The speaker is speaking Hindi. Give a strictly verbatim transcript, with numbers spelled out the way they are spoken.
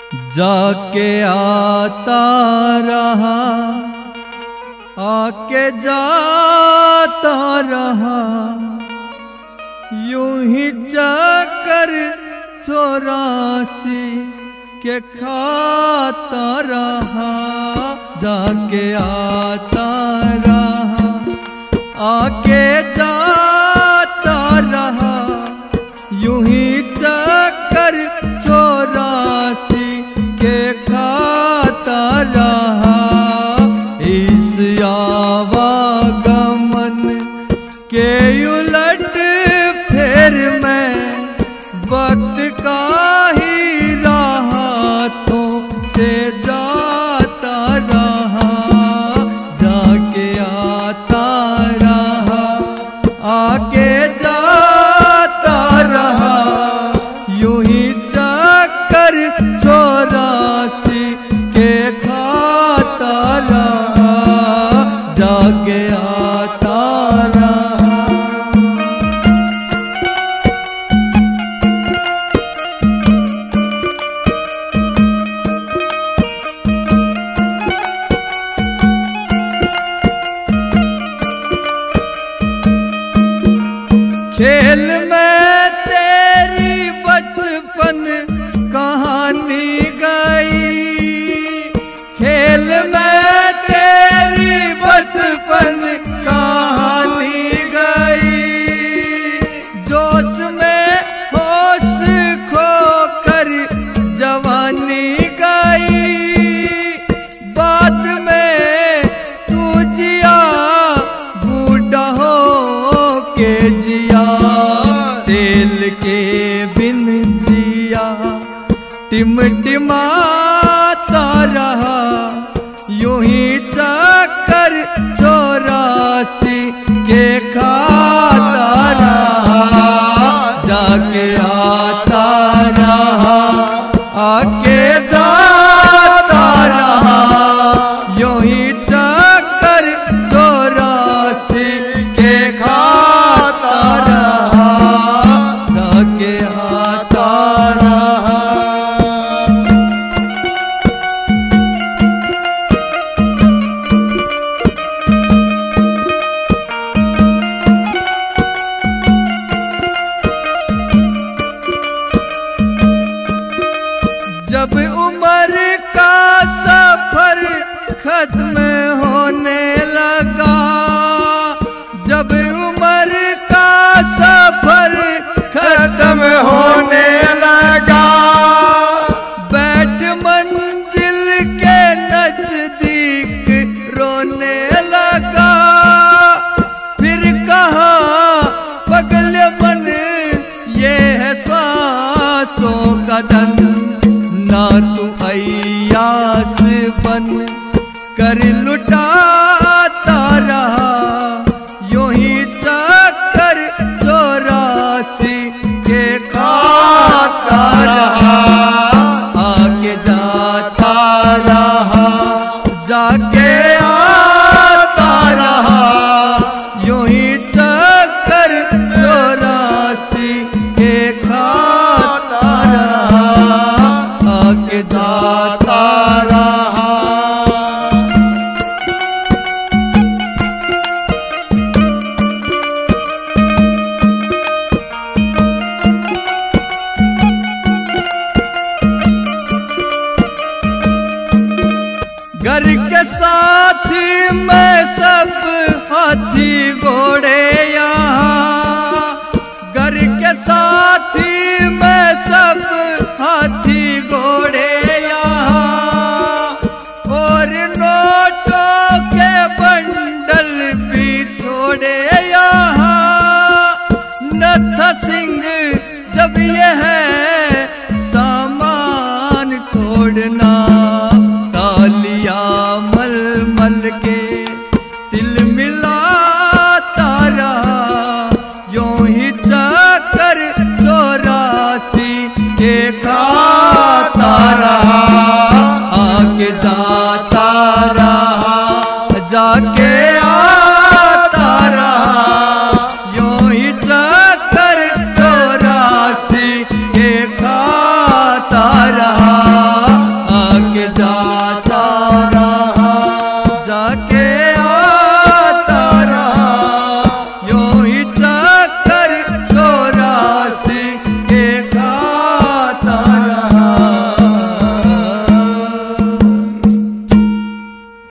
जाके आता रहा आके जाता रहा, यूं ही चक्कर चौरासी के खाता रहा। जाके आता रहा आके जाता रहा, यूं ही चक्कर चौरासी के खाता रहा। इस आवागमन के उलट फिर मैं वक्त का ही राहतों से जाता रहा। जाके आता रहा आके जाता रहा, यूं ही चक्कर चौरासी के खाता रहा। जाके आता रहा। खेल में तेरी बचपन कहानी गई, खेल में तेरी बचपन कहानी गई। जोश में होश खोकर जवानी गई, बाद में तू जिया बूढ़ा हो के जिया। तेल के बिन जिया टिमटिमाता रहा, यूं ही चक्कर चौरासी के खाता रहा। जाके आता रहा आके जाता रहा, यूं ही चक्कर चौरासी के खाता रहा। जाके आता रहा। जब उम्र का सफर खत्म होने लगा, जब उम्र का सफर खत्म होने लगा, बैठ मंजिल के नजदीक रोने लगा। फिर कहा पगल मन ये है सांसों का धन, ना तू अय्यास बन कर लुटाता रहा, यूं ही चक्कर चौरासी के खाता रहा। आगे जाता रहा जाके आता रहा, यूं ही चक्कर चौरासी के खाता रहा। आगे जाता रहा। घर के साथी में सब हाथी घोड़े या